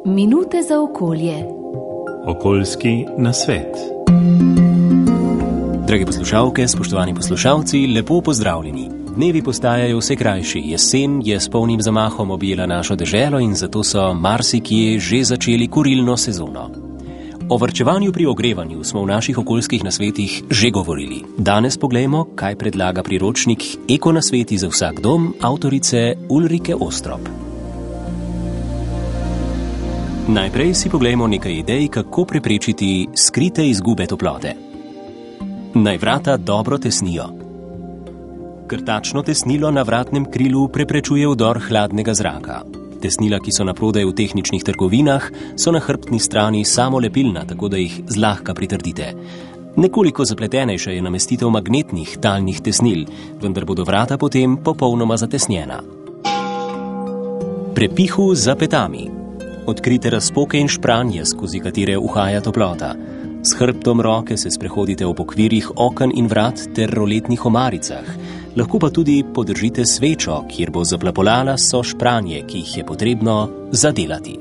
Minute za okolje. Okoljski nasvet. Dragi poslušalke, spoštovani poslušalci, lepo pozdravljeni. Dnevi postajajo vse krajši, jesen je s polnim zamahom objela našo deželo in zato so marsikje že začeli kurilno sezono. O varčevanju pri ogrevanju smo v naših okoljskih nasvetih že govorili. Danes poglejmo, kaj predlaga priročnik Eko nasveti za vsak dom avtorice Ulrike Ostrop. Najprej si poglejmo nekaj idej, kako preprečiti skrite izgube toplote. Naj vrata dobro tesnijo. Krtačno tesnilo na vratnem krilu preprečuje vdor hladnega zraka. Tesnila, ki so naprodaj v tehničnih trgovinah, so na hrbtni strani samolepilna, tako da jih zlahka pritrdite. Nekoliko zapletenejša je namestitev magnetnih talnih tesnil, vendar bodo vrata potem popolnoma zatesnjena. Prepihu za petami. Odkrite razpoke in špranje, skozi katere uhaja toplota. S hrbtom roke se sprehodite ob okvirih oken in vrat ter roletnih omaricah. Lahko pa tudi podržite svečo, kjer bo zaplapolala so špranje, ki jih je potrebno zadelati.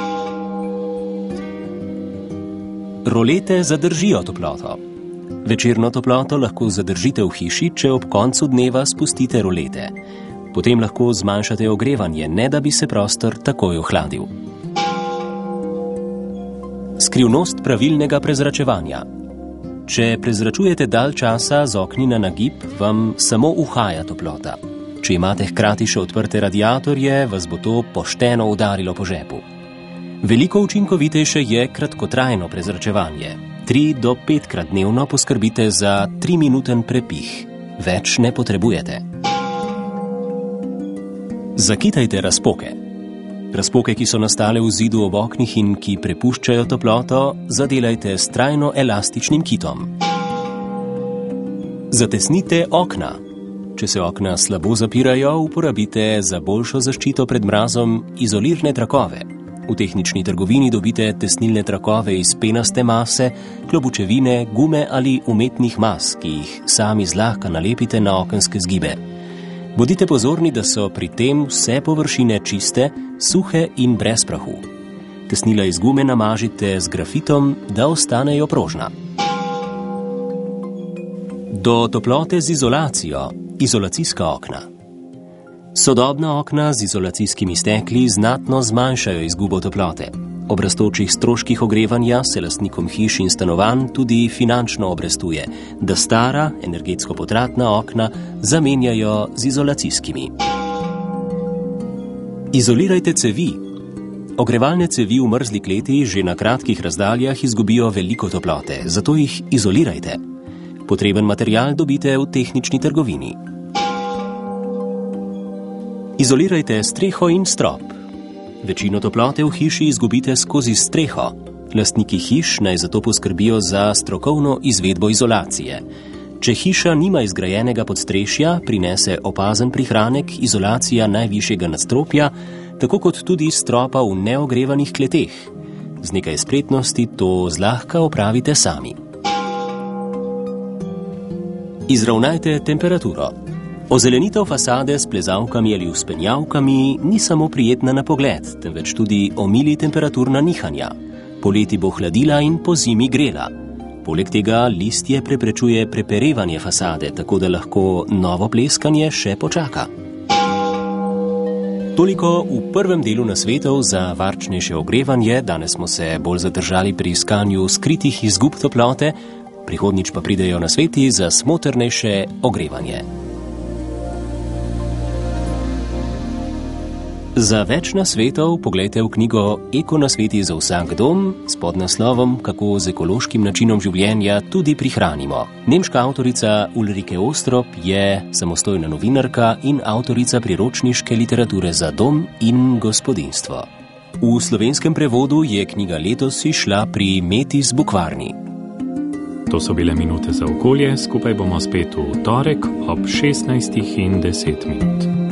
Rolete zadržijo toploto. Večerno toploto lahko zadržite v hiši, če ob koncu dneva spustite rolete. Potem lahko zmanjšate ogrevanje, ne da bi se prostor takoj ohladil. Skrivnost pravilnega prezračevanja. Če prezračujete dalj časa z okni na nagib, vam samo uhaja toplota. Če imate hkrati še odprte radiatorje, vas bo to pošteno udarilo po žepu. Veliko učinkovitejše je kratkotrajno prezračevanje. 3 do 5 krat dnevno poskrbite za 3-minuten prepih. Več ne potrebujete. Zakitajte razpoke. Razpoke, ki so nastale v zidu ob oknih in ki prepuščajo toploto, zadelajte s trajno elastičnim kitom. Zatesnite okna. Če se okna slabo zapirajo, uporabite za boljšo zaščito pred mrazom izolirne trakove. V tehnični trgovini dobite tesnilne trakove iz penaste mase, klobučevine, gume ali umetnih mas, ki jih sami zlahka nalepite na okenske zgibe. Bodite pozorni, da so pri tem vse površine čiste, suhe in brez prahu. Tesnila iz gume namažite z grafitom, da ostanejo prožna. Do toplote z izolacijo. Izolacijska okna. Sodobna okna z izolacijskimi stekli znatno zmanjšajo izgubo toplote. Ob rastočih stroških ogrevanja se lastnikom hiš in stanovanj tudi finančno obrestuje, da stara, energetsko potratna okna zamenjajo z izolacijskimi. Izolirajte cevi. Ogrevalne cevi v mrzli kleti že na kratkih razdaljah izgubijo veliko toplote, zato jih izolirajte. Potreben material dobite v tehnični trgovini. Izolirajte streho in strop. Večino toplote v hiši izgubite skozi streho. Lastniki hiš naj zato poskrbijo za strokovno izvedbo izolacije. Če hiša nima izgrajenega podstrešja, prinese opazen prihranek izolacija najvišjega nadstropja, tako kot tudi stropa v neogrevanih kleteh. Z nekaj spretnosti to zlahka opravite sami. Izravnajte temperaturo. Ozelenitev fasade s plezalkami ali vzpenjavkami ni samo prijetna na pogled, temveč tudi omili temperaturna nihanja. Poleti bo hladila in pozimi grela. Poleg tega listje preprečuje preperevanje fasade, tako da lahko novo pleskanje še počaka. Toliko v prvem delu nasvetov za varčnejše ogrevanje. Danes smo se bolj zadržali pri iskanju skritih izgub toplote, prihodnjič pa pridejo nasveti za smotrnejše ogrevanje. Za več nasvetov poglejte v knjigo Eko nasveti za vsak dom s podnaslovom Kako z ekološkim načinom življenja tudi prihranimo. Nemška avtorica Ulrike Ostrop je samostojna novinarka in avtorica priročniške literature za dom in gospodinjstvo. V slovenskem prevodu je knjiga letos izšla pri Metis Bukvarni. To so bile minute za okolje, skupaj bomo spet v torek ob 16:10.